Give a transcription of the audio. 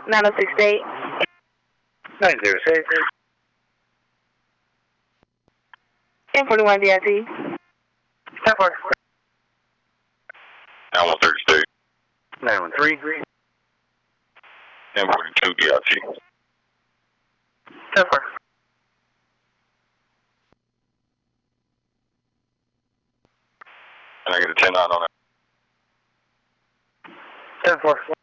9068. 906. 1041 DIT. 10-4. 9136. 913. 1042 DIT. 10-4. Can I get a 10-9 on that? 10-4.